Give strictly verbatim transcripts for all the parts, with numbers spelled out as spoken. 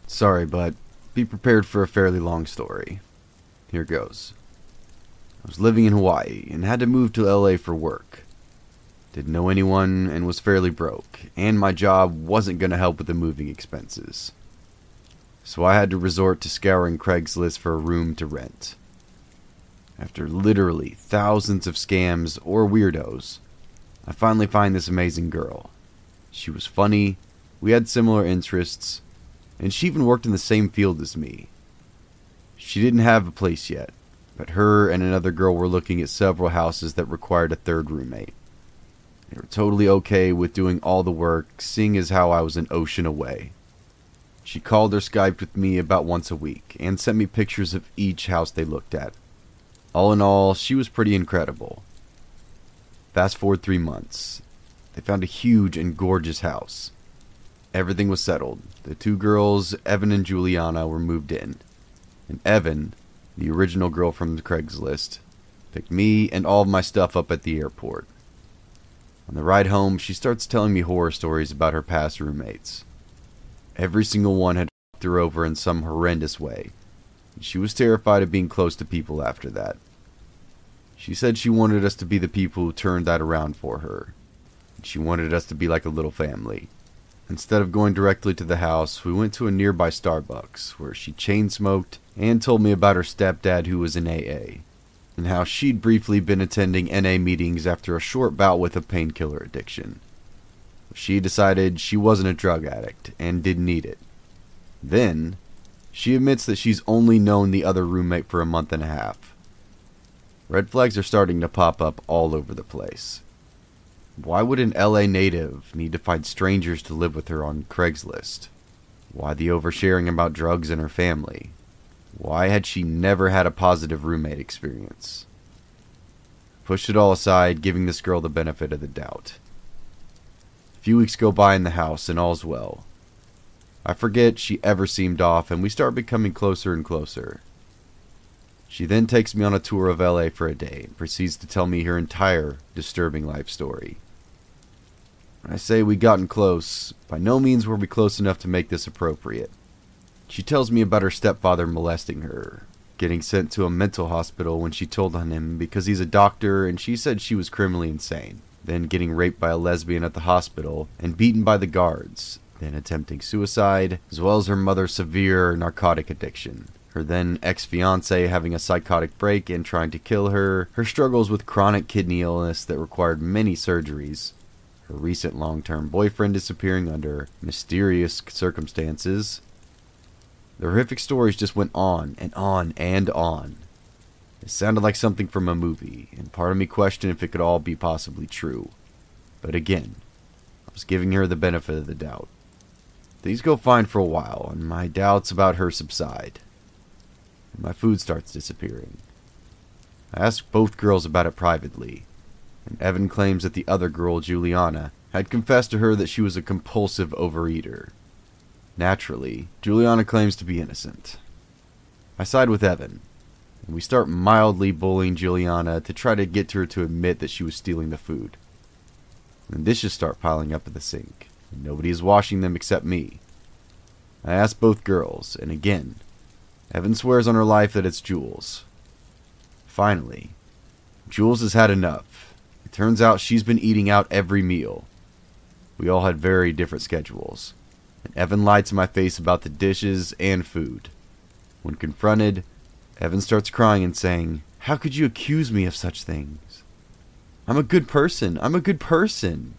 Sorry, but be prepared for a fairly long story. Here goes. I was living in Hawaii and had to move to L A for work. Didn't know anyone and was fairly broke, and my job wasn't going to help with the moving expenses. So I had to resort to scouring Craigslist for a room to rent. After literally thousands of scams or weirdos, I finally find this amazing girl. She was funny, we had similar interests, and she even worked in the same field as me. She didn't have a place yet, but her and another girl were looking at several houses that required a third roommate. They were totally okay with doing all the work, seeing as how I was an ocean away. She called or Skyped with me about once a week, and sent me pictures of each house they looked at. All in all, she was pretty incredible. Fast forward three months. They found a huge and gorgeous house. Everything was settled. The two girls, Evan and Juliana, were moved in. And Evan, the original girl from the Craigslist, picked me and all of my stuff up at the airport. On the ride home, she starts telling me horror stories about her past roommates. Every single one had fucked her over in some horrendous way. And she was terrified of being close to people after that. She said she wanted us to be the people who turned that around for her. And she wanted us to be like a little family. Instead of going directly to the house, we went to a nearby Starbucks, where she chain-smoked and told me about her stepdad who was in A A, and how she'd briefly been attending N A meetings after a short bout with a painkiller addiction. She decided she wasn't a drug addict and didn't need it. Then, she admits that she's only known the other roommate for a month and a half. Red flags are starting to pop up all over the place. Why would an L A native need to find strangers to live with her on Craigslist? Why the oversharing about drugs and her family? Why had she never had a positive roommate experience? Pushed it all aside, giving this girl the benefit of the doubt. A few weeks go by in the house and all's well. I forget she ever seemed off and we start becoming closer and closer. She then takes me on a tour of L A for a day and proceeds to tell me her entire disturbing life story. When I say we gotten close, by no means were we close enough to make this appropriate. She tells me about her stepfather molesting her, getting sent to a mental hospital when she told on him because he's a doctor and she said she was criminally insane, then getting raped by a lesbian at the hospital and beaten by the guards, then attempting suicide, as well as her mother's severe narcotic addiction, her then ex-fiancé having a psychotic break and trying to kill her, her struggles with chronic kidney illness that required many surgeries, her recent long-term boyfriend disappearing under mysterious circumstances. The horrific stories just went on and on and on. It sounded like something from a movie, and part of me questioned if it could all be possibly true. But again, I was giving her the benefit of the doubt. Things go fine for a while, and my doubts about her subside. And my food starts disappearing. I asked both girls about it privately, and Evan claims that the other girl, Juliana, had confessed to her that she was a compulsive overeater. Naturally, Juliana claims to be innocent. I side with Evan, and we start mildly bullying Juliana to try to get her to admit that she was stealing the food. And dishes start piling up at the sink, and nobody is washing them except me. I ask both girls, and again, Evan swears on her life that it's Jules. Finally, Jules has had enough. It turns out she's been eating out every meal. We all had very different schedules, and Evan lied to my face about the dishes and food. When confronted, Evan starts crying and saying, "How could you accuse me of such things? I'm a good person. I'm a good person."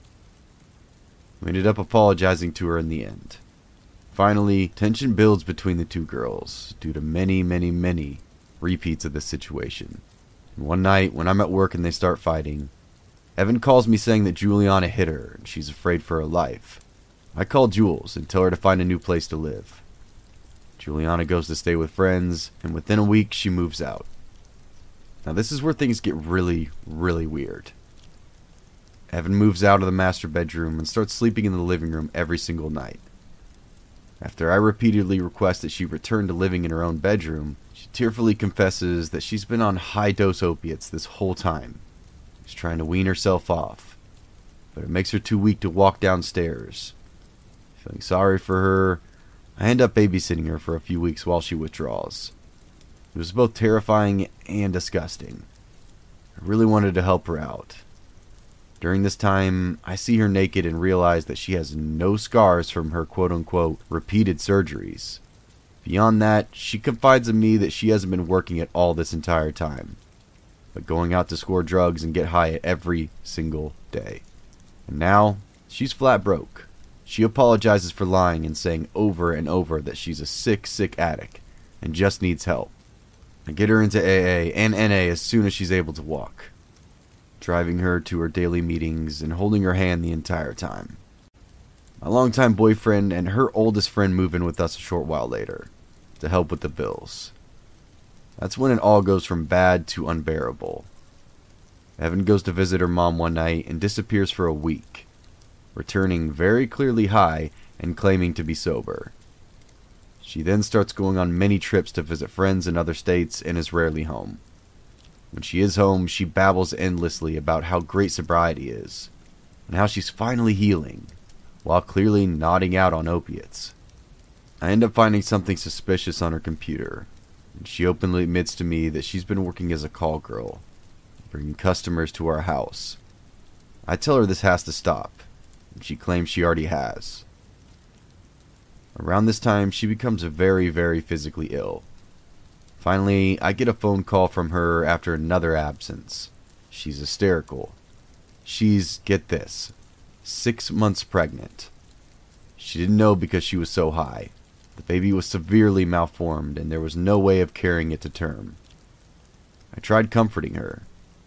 We ended up apologizing to her in the end. Finally, tension builds between the two girls due to many, many, many repeats of this situation. And one night, when I'm at work and they start fighting, Evan calls me saying that Juliana hit her and she's afraid for her life. I call Jules and tell her to find a new place to live. Juliana goes to stay with friends, and within a week she moves out. Now this is where things get really, really weird. Evan moves out of the master bedroom and starts sleeping in the living room every single night. After I repeatedly request that she return to living in her own bedroom, she tearfully confesses that she's been on high-dose opiates this whole time. She's trying to wean herself off, but it makes her too weak to walk downstairs. Feeling sorry for her, I end up babysitting her for a few weeks while she withdraws. It was both terrifying and disgusting. I really wanted to help her out. During this time, I see her naked and realize that she has no scars from her quote-unquote repeated surgeries. Beyond that, she confides in me that she hasn't been working at all this entire time, but going out to score drugs and get high every single day. And now, she's flat broke. She apologizes for lying and saying over and over that she's a sick, sick addict and just needs help. I get her into A A and N A as soon as she's able to walk, driving her to her daily meetings and holding her hand the entire time. My longtime boyfriend and her oldest friend move in with us a short while later to help with the bills. That's when it all goes from bad to unbearable. Evan goes to visit her mom one night and disappears for a week, returning very clearly high and claiming to be sober. She then starts going on many trips to visit friends in other states and is rarely home. When she is home, she babbles endlessly about how great sobriety is and how she's finally healing, while clearly nodding out on opiates. I end up finding something suspicious on her computer, and she openly admits to me that she's been working as a call girl, bringing customers to our house. I tell her this has to stop, and she claims she already has. Around this time, she becomes very, very physically ill. Finally, I get a phone call from her after another absence. She's hysterical. She's, get this, six months pregnant. She didn't know because she was so high. The baby was severely malformed and there was no way of carrying it to term. I tried comforting her,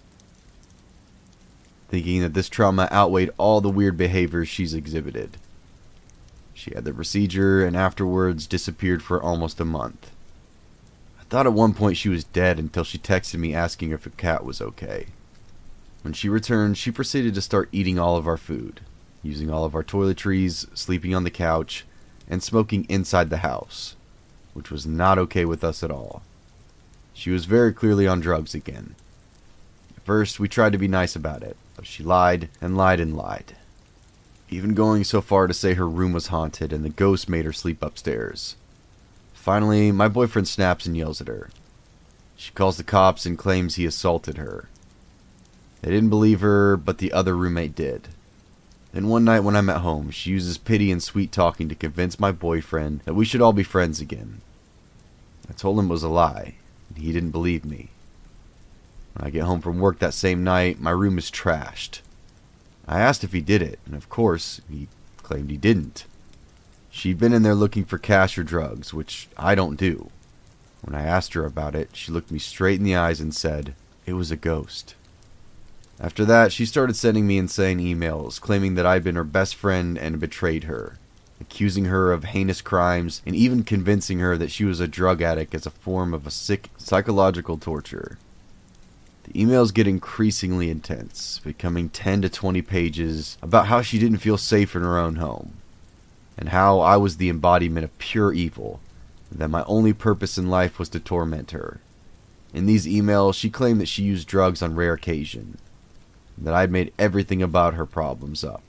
thinking that this trauma outweighed all the weird behaviors she's exhibited. She had the procedure and afterwards disappeared for almost a month. I thought at one point she was dead until she texted me asking if her cat was okay. When she returned, she proceeded to start eating all of our food, using all of our toiletries, sleeping on the couch, and smoking inside the house, which was not okay with us at all. She was very clearly on drugs again. At first, we tried to be nice about it, but she lied and lied and lied, even going so far to say her room was haunted and the ghost made her sleep upstairs. Finally, my boyfriend snaps and yells at her. She calls the cops and claims he assaulted her. They didn't believe her, but the other roommate did. Then one night when I'm at home, she uses pity and sweet talking to convince my boyfriend that we should all be friends again. I told him it was a lie, and he didn't believe me. When I get home from work that same night, my room is trashed. I asked if he did it, and of course, he claimed he didn't. She'd been in there looking for cash or drugs, which I don't do. When I asked her about it, she looked me straight in the eyes and said, it was a ghost. After that, she started sending me insane emails, claiming that I'd been her best friend and betrayed her, accusing her of heinous crimes, and even convincing her that she was a drug addict as a form of a sick psychological torture. The emails get increasingly intense, becoming ten to twenty pages about how she didn't feel safe in her own home, and how I was the embodiment of pure evil, and that my only purpose in life was to torment her. In these emails, she claimed that she used drugs on rare occasion, and that I'd made everything about her problems up,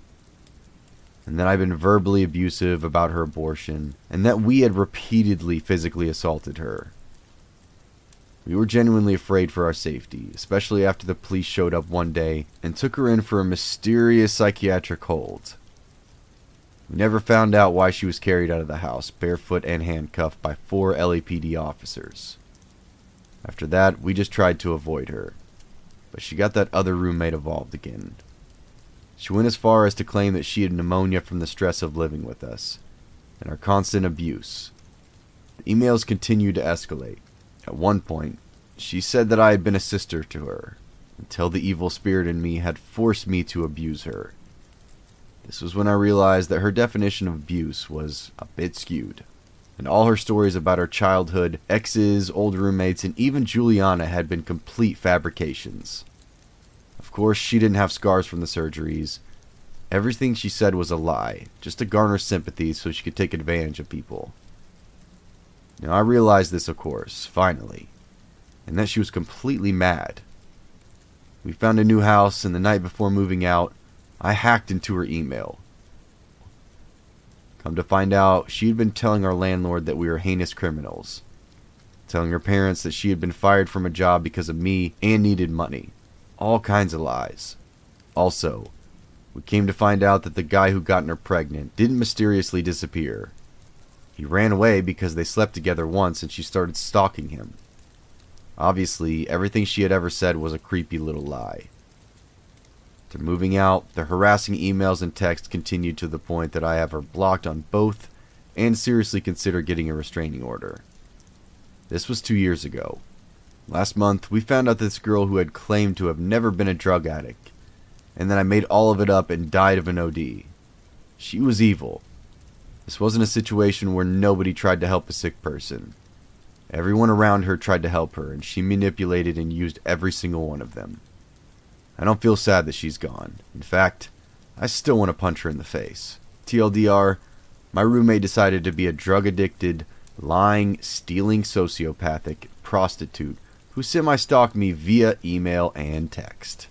and that I'd been verbally abusive about her abortion, and that we had repeatedly physically assaulted her. We were genuinely afraid for our safety, especially after the police showed up one day and took her in for a mysterious psychiatric hold. We never found out why she was carried out of the house, barefoot and handcuffed by four L A P D officers. After that, we just tried to avoid her, but she got that other roommate involved again. She went as far as to claim that she had pneumonia from the stress of living with us, and our constant abuse. The emails continued to escalate. At one point, she said that I had been a sister to her, until the evil spirit in me had forced me to abuse her. This was when I realized that her definition of abuse was a bit skewed, and all her stories about her childhood, exes, old roommates, and even Juliana had been complete fabrications. Of course, she didn't have scars from the surgeries. Everything she said was a lie, just to garner sympathy so she could take advantage of people. Now, I realized this, of course, finally, and that she was completely mad. We found a new house, and the night before moving out, I hacked into her email. Come to find out, she had been telling our landlord that we were heinous criminals. Telling her parents that she had been fired from a job because of me and needed money. All kinds of lies. Also, we came to find out that the guy who gotten her pregnant didn't mysteriously disappear. He ran away because they slept together once and she started stalking him. Obviously, everything she had ever said was a creepy little lie. After moving out, the harassing emails and texts continued to the point that I have her blocked on both and seriously consider getting a restraining order. This was two years ago. Last month, we found out this girl who had claimed to have never been a drug addict, and then I made all of it up and died of an O D. She was evil. This wasn't a situation where nobody tried to help a sick person. Everyone around her tried to help her, and she manipulated and used every single one of them. I don't feel sad that she's gone. In fact, I still want to punch her in the face. T L D R, my roommate decided to be a drug-addicted, lying, stealing sociopathic prostitute who semi-stalked me via email and text.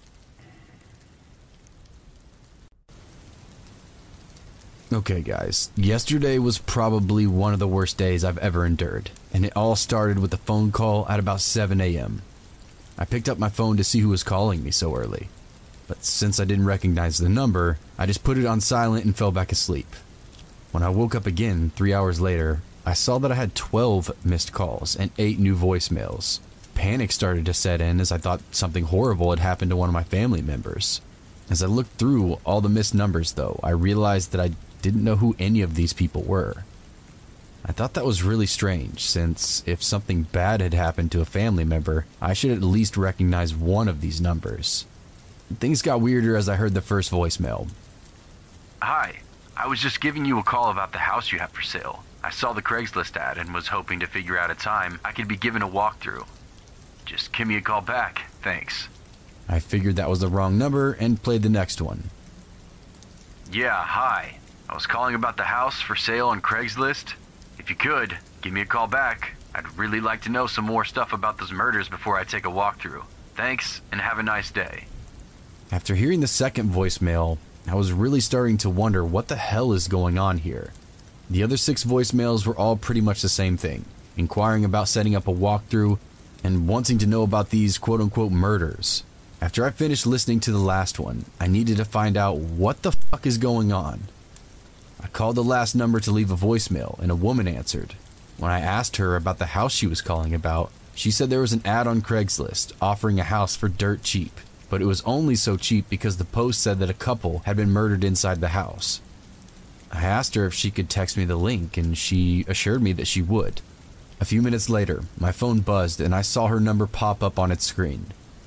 Okay guys, yesterday was probably one of the worst days I've ever endured, and it all started with a phone call at about seven a m I picked up my phone to see who was calling me so early, but since I didn't recognize the number, I just put it on silent and fell back asleep. When I woke up again three hours later, I saw that I had twelve missed calls and eight new voicemails. Panic started to set in as I thought something horrible had happened to one of my family members. As I looked through all the missed numbers though, I realized that I didn't know who any of these people were. I thought that was really strange, since if something bad had happened to a family member, I should at least recognize one of these numbers. Things got weirder as I heard the first voicemail. Hi, I was just giving you a call about the house you have for sale. I saw the Craigslist ad and was hoping to figure out a time I could be given a walkthrough. Just give me a call back, thanks. I figured that was the wrong number and played the next one. Yeah, hi. I was calling about the house for sale on Craigslist. If you could, give me a call back. I'd really like to know some more stuff about those murders before I take a walkthrough. Thanks, and have a nice day. After hearing the second voicemail, I was really starting to wonder what the hell is going on here. The other six voicemails were all pretty much the same thing, inquiring about setting up a walkthrough and wanting to know about these quote-unquote murders. After I finished listening to the last one, I needed to find out what the fuck is going on. I called the last number to leave a voicemail, and a woman answered. When I asked her about the house she was calling about, she said there was an ad on Craigslist offering a house for dirt cheap, but it was only so cheap because the post said that a couple had been murdered inside the house. I asked her if she could text me the link, and she assured me that she would. A few minutes later, my phone buzzed and I saw her number pop up on its screen.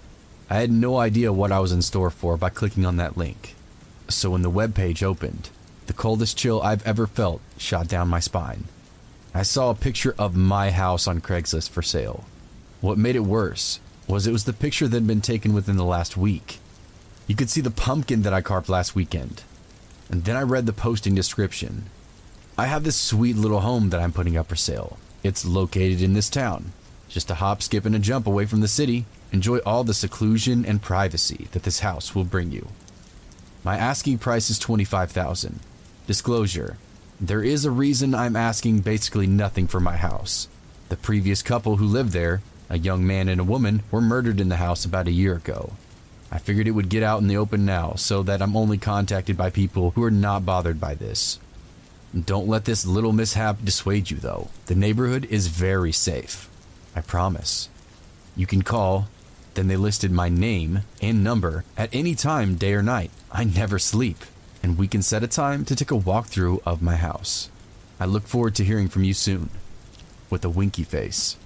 I had no idea what I was in store for by clicking on that link. So when the webpage opened, the coldest chill I've ever felt shot down my spine. I saw a picture of my house on Craigslist for sale. What made it worse was it was the picture that had been taken within the last week. You could see the pumpkin that I carved last weekend. And then I read the posting description. I have this sweet little home that I'm putting up for sale. It's located in this town. Just a hop, skip, and a jump away from the city. Enjoy all the seclusion and privacy that this house will bring you. My asking price is twenty-five thousand dollars. Disclosure, there is a reason I'm asking basically nothing for my house. The previous couple who lived there, a young man and a woman, were murdered in the house about a year ago. I figured it would get out in the open now so that I'm only contacted by people who are not bothered by this. Don't let this little mishap dissuade you though. The neighborhood is very safe. I promise. You can call. Then they listed my name and number at any time, day or night. I never sleep. And we can set a time to take a walkthrough of my house. I look forward to hearing from you soon. With a winky face.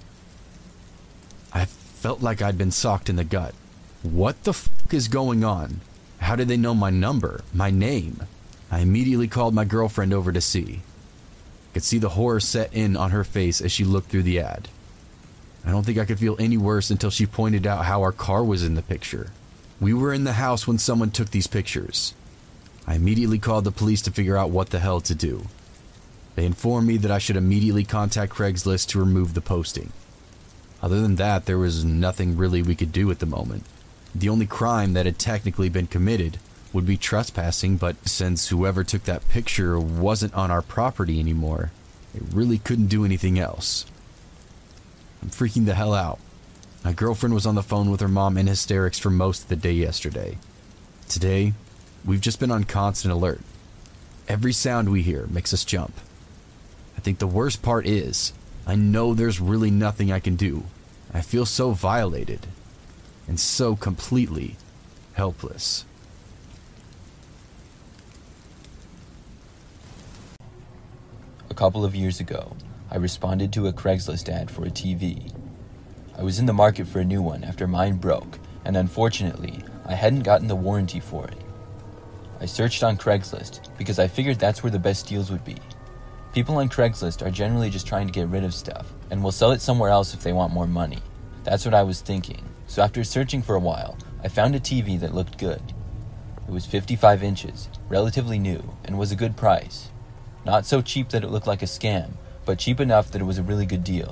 I felt like I'd been socked in the gut. What the fuck is going on? How did they know my number, my name? I immediately called my girlfriend over to see. I could see the horror set in on her face as she looked through the ad. I don't think I could feel any worse until she pointed out how our car was in the picture. We were in the house when someone took these pictures. I immediately called the police to figure out what the hell to do. They informed me that I should immediately contact Craigslist to remove the posting. Other than that, there was nothing really we could do at the moment. The only crime that had technically been committed would be trespassing, but since whoever took that picture wasn't on our property anymore, it really couldn't do anything else. I'm freaking the hell out. My girlfriend was on the phone with her mom in hysterics for most of the day yesterday. Today, we've just been on constant alert. Every sound we hear makes us jump. I think the worst part is, I know there's really nothing I can do. I feel so violated, and so completely helpless. A couple of years ago, I responded to a Craigslist ad for a T V. I was in the market for a new one after mine broke, and unfortunately, I hadn't gotten the warranty for it. I searched on Craigslist because I figured that's where the best deals would be. People on Craigslist are generally just trying to get rid of stuff, and will sell it somewhere else if they want more money. That's what I was thinking, so after searching for a while, I found a T V that looked good. It was fifty-five inches, relatively new, and was a good price. Not so cheap that it looked like a scam, but cheap enough that it was a really good deal.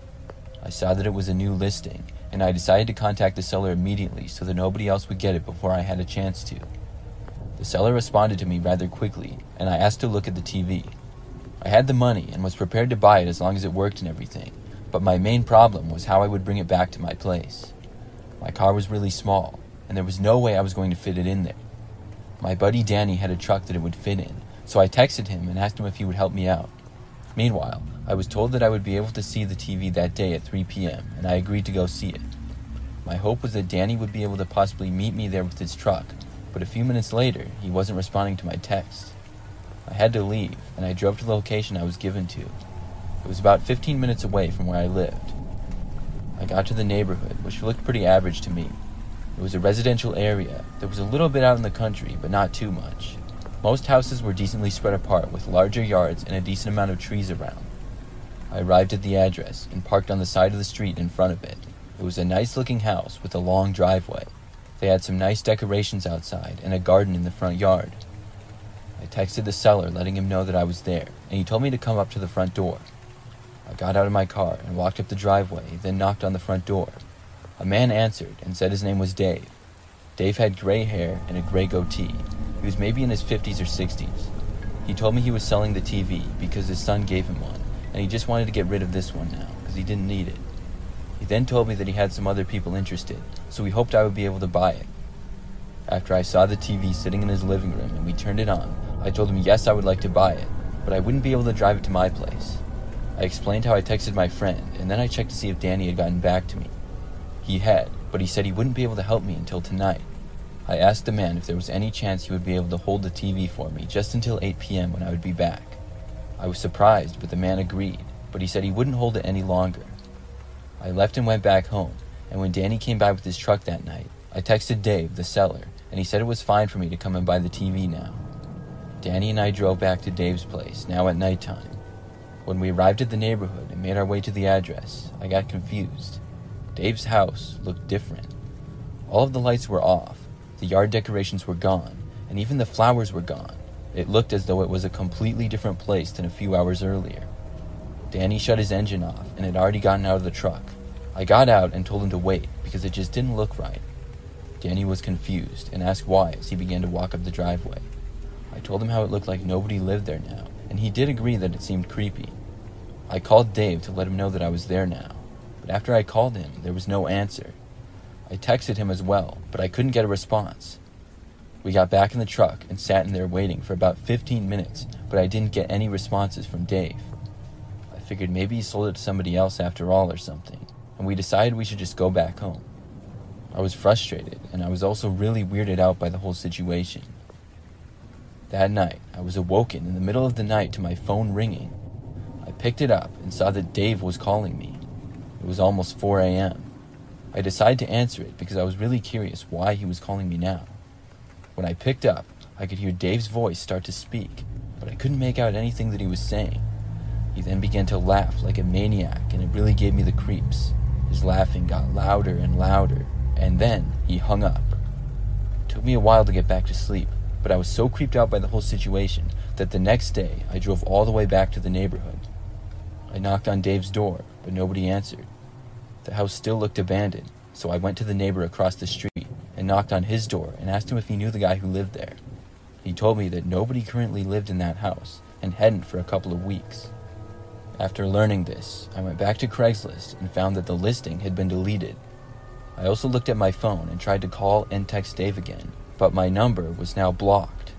I saw that it was a new listing, and I decided to contact the seller immediately so that nobody else would get it before I had a chance to. The seller responded to me rather quickly, and I asked to look at the T V. I had the money and was prepared to buy it as long as it worked and everything, but my main problem was how I would bring it back to my place. My car was really small, and there was no way I was going to fit it in there. My buddy Danny had a truck that it would fit in, so I texted him and asked him if he would help me out. Meanwhile, I was told that I would be able to see the T V that day at three p.m., and I agreed to go see it. My hope was that Danny would be able to possibly meet me there with his truck, but a few minutes later, he wasn't responding to my text. I had to leave, and I drove to the location I was given to. It was about fifteen minutes away from where I lived. I got to the neighborhood, which looked pretty average to me. It was a residential area that was a little bit out in the country, but not too much. Most houses were decently spread apart with larger yards and a decent amount of trees around. I arrived at the address and parked on the side of the street in front of it. It was a nice-looking house with a long driveway. They had some nice decorations outside and a garden in the front yard. I texted the seller letting him know that I was there, and he told me to come up to the front door. I got out of my car and walked up the driveway, then knocked on the front door. A man answered and said his name was Dave. Dave had gray hair and a gray goatee. He was maybe in his fifties or sixties. He told me he was selling the T V because his son gave him one, and he just wanted to get rid of this one now because he didn't need it. He then told me that he had some other people interested, so he hoped I would be able to buy it. After I saw the T V sitting in his living room and we turned it on, I told him yes, I would like to buy it, but I wouldn't be able to drive it to my place. I explained how I texted my friend, and then I checked to see if Danny had gotten back to me. He had, but he said he wouldn't be able to help me until tonight. I asked the man if there was any chance he would be able to hold the T V for me just until eight p.m. when I would be back. I was surprised, but the man agreed, but he said he wouldn't hold it any longer. I left and went back home, and when Danny came by with his truck that night, I texted Dave, the seller, and he said it was fine for me to come and buy the T V now. Danny and I drove back to Dave's place, now at nighttime. When we arrived at the neighborhood and made our way to the address, I got confused. Dave's house looked different. All of the lights were off, the yard decorations were gone, and even the flowers were gone. It looked as though it was a completely different place than a few hours earlier. Danny shut his engine off and had already gotten out of the truck. I got out and told him to wait because it just didn't look right. Danny was confused and asked why as he began to walk up the driveway. I told him how it looked like nobody lived there now, and he did agree that it seemed creepy. I called Dave to let him know that I was there now, but after I called him, there was no answer. I texted him as well, but I couldn't get a response. We got back in the truck and sat in there waiting for about fifteen minutes, but I didn't get any responses from Dave. I figured maybe he sold it to somebody else after all or something, and we decided we should just go back home. I was frustrated, and I was also really weirded out by the whole situation. That night, I was awoken in the middle of the night to my phone ringing. I picked it up and saw that Dave was calling me. It was almost four a.m. I decided to answer it because I was really curious why he was calling me now. When I picked up, I could hear Dave's voice start to speak, but I couldn't make out anything that he was saying. He then began to laugh like a maniac, and it really gave me the creeps. His laughing got louder and louder, and then he hung up. It took me a while to get back to sleep, but I was so creeped out by the whole situation that the next day I drove all the way back to the neighborhood. I knocked on Dave's door, but nobody answered. The house still looked abandoned, so I went to the neighbor across the street and knocked on his door and asked him if he knew the guy who lived there. He told me that nobody currently lived in that house and hadn't for a couple of weeks. After learning this, I went back to Craigslist and found that the listing had been deleted. I also looked at my phone and tried to call and text Dave again, but my number was now blocked.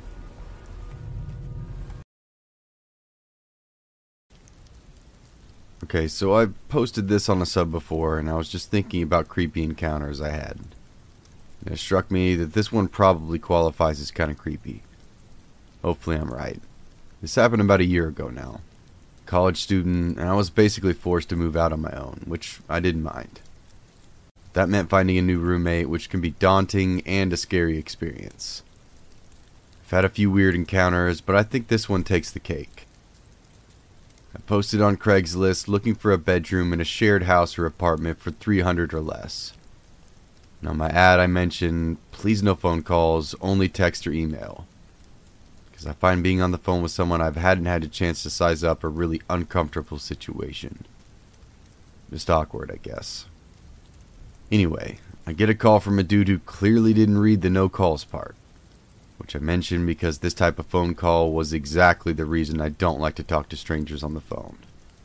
Okay, so I posted this on a sub before, and I was just thinking about creepy encounters I had. And it struck me that this one probably qualifies as kind of creepy. Hopefully I'm right. This happened about a year ago now. College student, and I was basically forced to move out on my own, which I didn't mind. That meant finding a new roommate, which can be daunting and a scary experience. I've had a few weird encounters, but I think this one takes the cake. I posted on Craigslist looking for a bedroom in a shared house or apartment for three hundred dollars or less. And on my ad I mentioned, please no phone calls, only text or email. Because I find being on the phone with someone I hadn't had a chance to size up a really uncomfortable situation. Just awkward, I guess. Anyway, I get a call from a dude who clearly didn't read the no calls part. Which I mentioned because this type of phone call was exactly the reason I don't like to talk to strangers on the phone.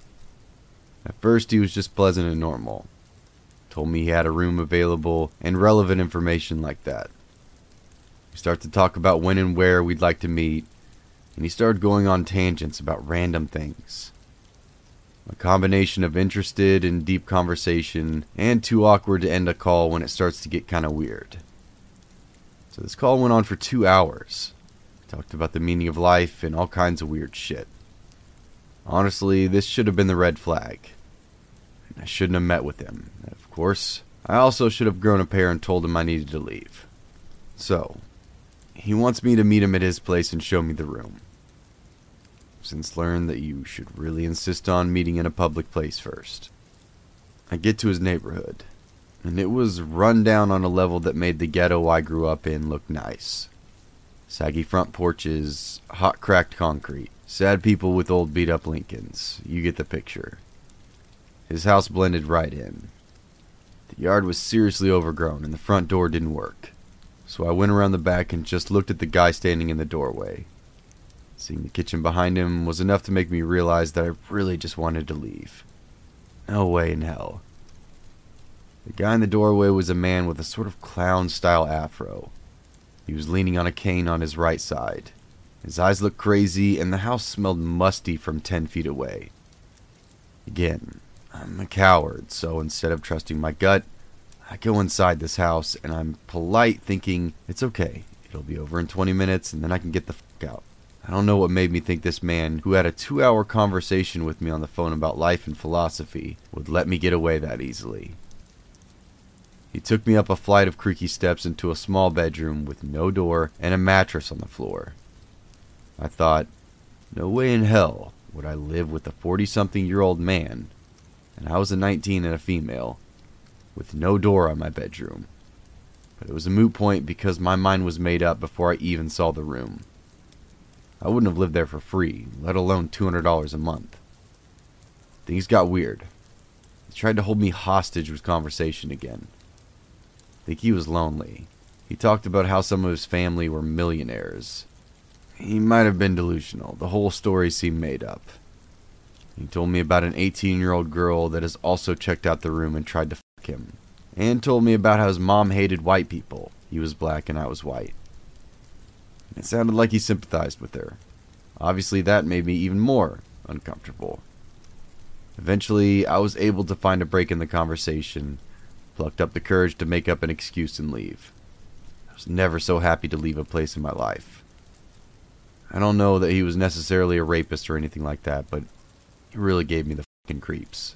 At first he was just pleasant and normal. Told me he had a room available and relevant information like that. We start to talk about when and where we'd like to meet, and he started going on tangents about random things. A combination of interested and deep conversation, and too awkward to end a call when it starts to get kinda weird. So this call went on for two hours. We talked about the meaning of life and all kinds of weird shit. Honestly, this should have been the red flag. I shouldn't have met with him. And of course, I also should have grown a pair and told him I needed to leave. So, he wants me to meet him at his place and show me the room. Since learned that you should really insist on meeting in a public place first. I get to his neighborhood, and it was run down on a level that made the ghetto I grew up in look nice. Saggy front porches, hot cracked concrete, sad people with old beat up Lincolns. You get the picture. His house blended right in. The yard was seriously overgrown and the front door didn't work. So I went around the back and just looked at the guy standing in the doorway. Seeing the kitchen behind him was enough to make me realize that I really just wanted to leave. No way in hell. The guy in the doorway was a man with a sort of clown-style afro. He was leaning on a cane on his right side. His eyes looked crazy, and the house smelled musty from ten feet away. Again, I'm a coward, so instead of trusting my gut, I go inside this house, and I'm polite, thinking, it's okay. It'll be over in twenty minutes, and then I can get the fuck out. I don't know what made me think this man, who had a two-hour conversation with me on the phone about life and philosophy, would let me get away that easily. He took me up a flight of creaky steps into a small bedroom with no door and a mattress on the floor. I thought, no way in hell would I live with a forty-something-year-old man, and I was a nineteen and a female, with no door on my bedroom. But it was a moot point because my mind was made up before I even saw the room. I wouldn't have lived there for free, let alone two hundred dollars a month. Things got weird. He tried to hold me hostage with conversation again. I think he was lonely. He talked about how some of his family were millionaires. He might have been delusional. The whole story seemed made up. He told me about an eighteen-year-old girl that has also checked out the room and tried to fuck him. And told me about how his mom hated white people. He was black and I was white. It sounded like he sympathized with her. Obviously that made me even more uncomfortable. Eventually, I was able to find a break in the conversation, plucked up the courage to make up an excuse and leave. I was never so happy to leave a place in my life. I don't know that he was necessarily a rapist or anything like that, but he really gave me the fucking creeps.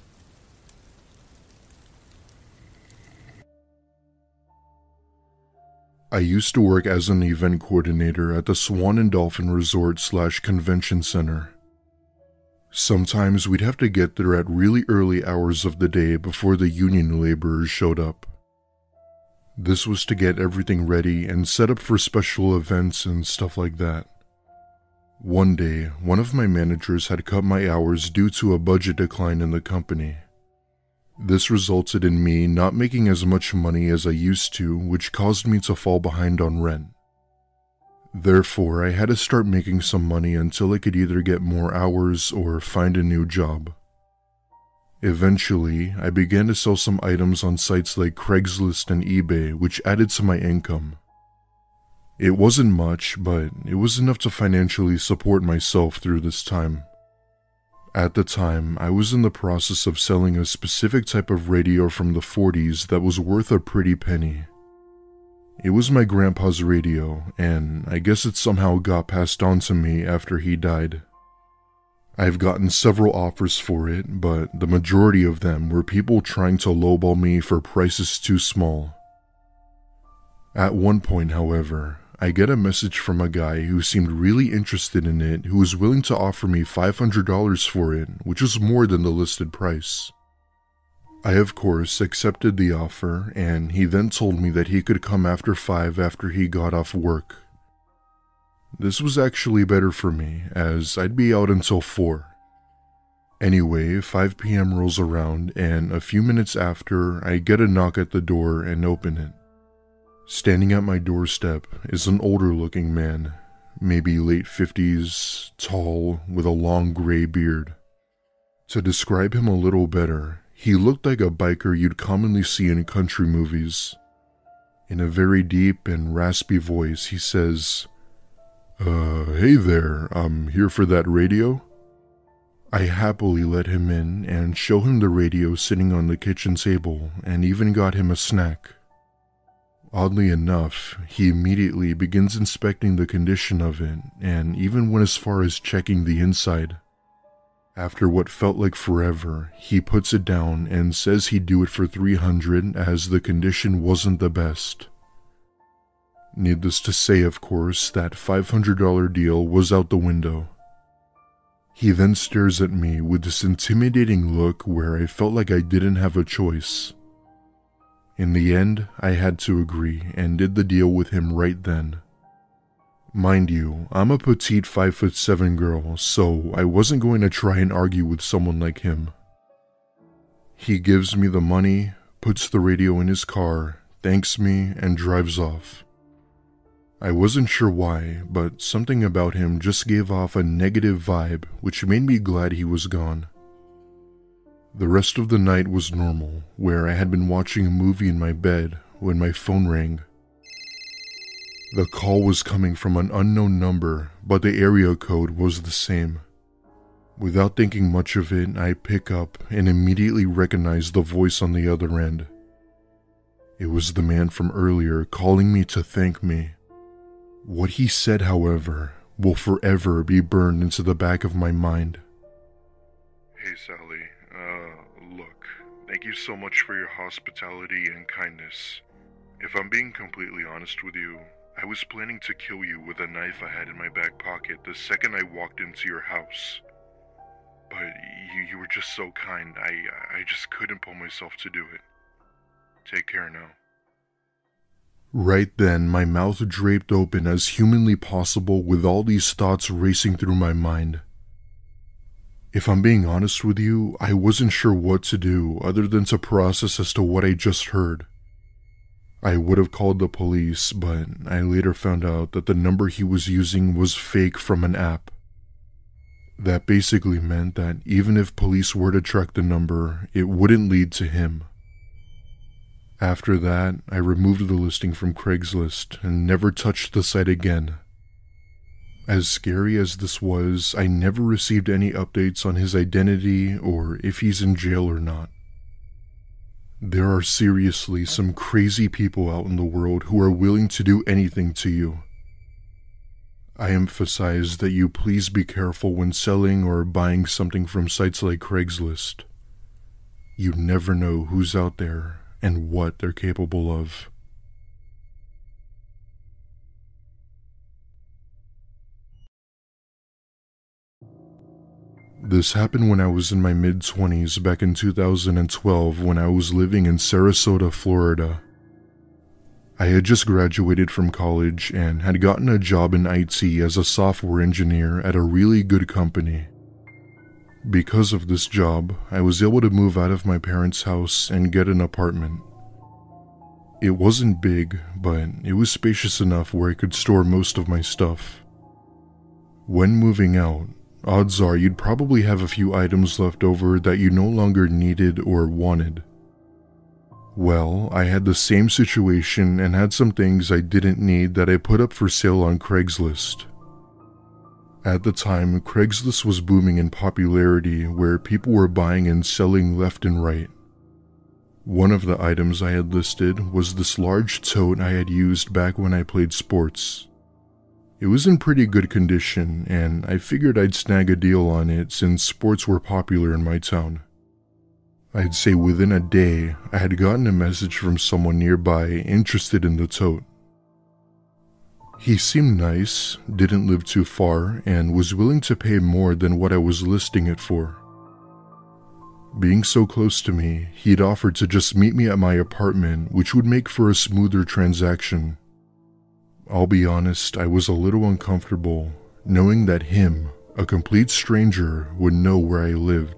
I used to work as an event coordinator at the Swan and Dolphin Resort slash Convention Center. Sometimes we'd have to get there at really early hours of the day before the union laborers showed up. This was to get everything ready and set up for special events and stuff like that. One day, one of my managers had cut my hours due to a budget decline in the company. This resulted in me not making as much money as I used to, which caused me to fall behind on rent. Therefore, I had to start making some money until I could either get more hours or find a new job. Eventually, I began to sell some items on sites like Craigslist and eBay, which added to my income. It wasn't much, but it was enough to financially support myself through this time. At the time, I was in the process of selling a specific type of radio from the forties that was worth a pretty penny. It was my grandpa's radio, and I guess it somehow got passed on to me after he died. I've gotten several offers for it, but the majority of them were people trying to lowball me for prices too small. At one point, however, I get a message from a guy who seemed really interested in it who was willing to offer me five hundred dollars for it, which was more than the listed price. I of course accepted the offer, and he then told me that he could come after five after he got off work. This was actually better for me, as I'd be out until four. Anyway, five p.m. rolls around, and a few minutes after, I get a knock at the door and open it. Standing at my doorstep is an older-looking man, maybe late fifties, tall, with a long gray beard. To describe him a little better, he looked like a biker you'd commonly see in country movies. In a very deep and raspy voice, he says, Uh, hey there, I'm here for that radio? I happily let him in and show him the radio sitting on the kitchen table, and even got him a snack. Oddly enough, he immediately begins inspecting the condition of it, and even went as far as checking the inside. After what felt like forever, he puts it down and says he'd do it for three hundred dollars as the condition wasn't the best. Needless to say, of course, that five hundred dollars deal was out the window. He then stares at me with this intimidating look where I felt like I didn't have a choice. In the end, I had to agree and did the deal with him right then. Mind you, I'm a petite five foot seven girl, so I wasn't going to try and argue with someone like him. He gives me the money, puts the radio in his car, thanks me, and drives off. I wasn't sure why, but something about him just gave off a negative vibe, which made me glad he was gone. The rest of the night was normal, where I had been watching a movie in my bed when my phone rang. The call was coming from an unknown number, but the area code was the same. Without thinking much of it, I pick up and immediately recognize the voice on the other end. It was the man from earlier calling me to thank me. What he said, however, will forever be burned into the back of my mind. Hey Sally, uh, look, thank you so much for your hospitality and kindness. If I'm being completely honest with you, I was planning to kill you with a knife I had in my back pocket the second I walked into your house. But you, you were just so kind, I, I just couldn't pull myself to do it. Take care now. Right then, my mouth draped open as humanly possible with all these thoughts racing through my mind. If I'm being honest with you, I wasn't sure what to do other than to process as to what I just heard. I would have called the police, but I later found out that the number he was using was fake from an app. That basically meant that even if police were to track the number, it wouldn't lead to him. After that, I removed the listing from Craigslist and never touched the site again. As scary as this was, I never received any updates on his identity or if he's in jail or not. There are seriously some crazy people out in the world who are willing to do anything to you. I emphasize that you please be careful when selling or buying something from sites like Craigslist. You never know who's out there and what they're capable of. This happened when I was in my mid-twenties back in two thousand twelve when I was living in Sarasota, Florida. I had just graduated from college and had gotten a job in I T as a software engineer at a really good company. Because of this job, I was able to move out of my parents' house and get an apartment. It wasn't big, but it was spacious enough where I could store most of my stuff. When moving out, odds are you'd probably have a few items left over that you no longer needed or wanted. Well, I had the same situation and had some things I didn't need that I put up for sale on Craigslist. At the time, Craigslist was booming in popularity where people were buying and selling left and right. One of the items I had listed was this large tote I had used back when I played sports. It was in pretty good condition, and I figured I'd snag a deal on it since sports were popular in my town. I'd say within a day, I had gotten a message from someone nearby interested in the tote. He seemed nice, didn't live too far, and was willing to pay more than what I was listing it for. Being so close to me, he'd offered to just meet me at my apartment, which would make for a smoother transaction. I'll be honest, I was a little uncomfortable, knowing that him, a complete stranger, would know where I lived.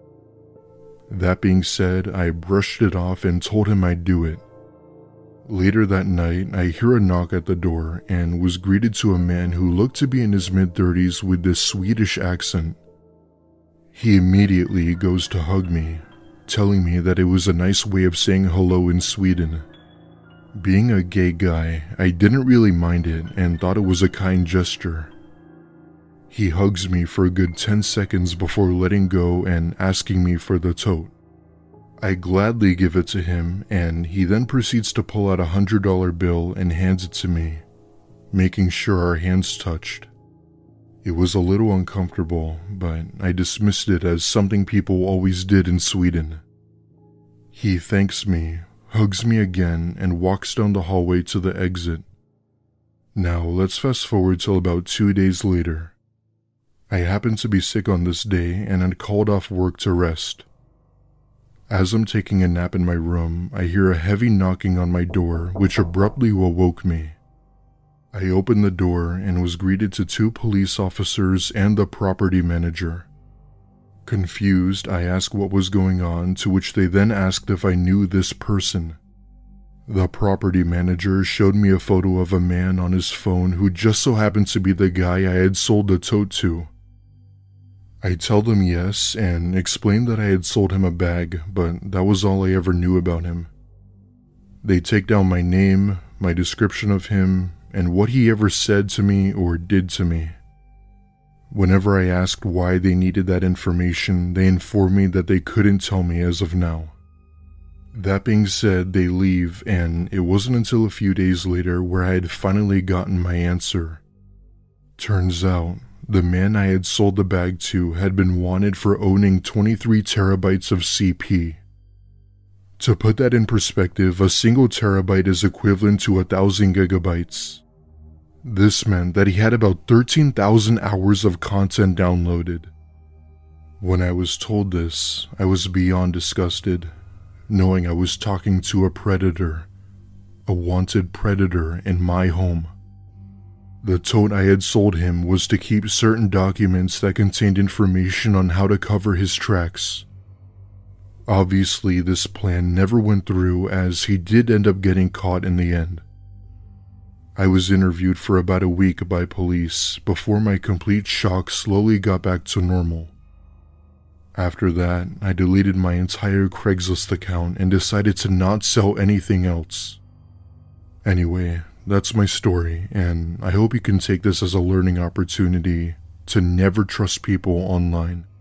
That being said, I brushed it off and told him I'd do it. Later that night, I hear a knock at the door and was greeted to a man who looked to be in his mid-thirties with this Swedish accent. He immediately goes to hug me, telling me that it was a nice way of saying hello in Sweden. Being a gay guy, I didn't really mind it and thought it was a kind gesture. He hugs me for a good ten seconds before letting go and asking me for the tote. I gladly give it to him, and he then proceeds to pull out a one hundred dollar bill and hands it to me, making sure our hands touched. It was a little uncomfortable, but I dismissed it as something people always did in Sweden. He thanks me, hugs me again, and walks down the hallway to the exit. Now let's fast forward till about two days later. I happened to be sick on this day and had called off work to rest. As I'm taking a nap in my room, I hear a heavy knocking on my door, which abruptly awoke me. I opened the door and was greeted to two police officers and the property manager. Confused, I asked what was going on, to which they then asked if I knew this person. The property manager showed me a photo of a man on his phone who just so happened to be the guy I had sold the tote to. I tell them yes and explained that I had sold him a bag, but that was all I ever knew about him. They take down my name, my description of him, and what he ever said to me or did to me. Whenever I asked why they needed that information, they informed me that they couldn't tell me as of now. That being said, they leave, and it wasn't until a few days later where I had finally gotten my answer. Turns out, the man I had sold the bag to had been wanted for owning twenty-three terabytes of C P. To put that in perspective, a single terabyte is equivalent to a thousand gigabytes. This meant that he had about thirteen thousand hours of content downloaded. When I was told this, I was beyond disgusted, knowing I was talking to a predator, a wanted predator in my home. The tote I had sold him was to keep certain documents that contained information on how to cover his tracks. Obviously, this plan never went through, as he did end up getting caught in the end. I was interviewed for about a week by police before my complete shock slowly got back to normal. After that, I deleted my entire Craigslist account and decided to not sell anything else. Anyway, that's my story, and I hope you can take this as a learning opportunity to never trust people online.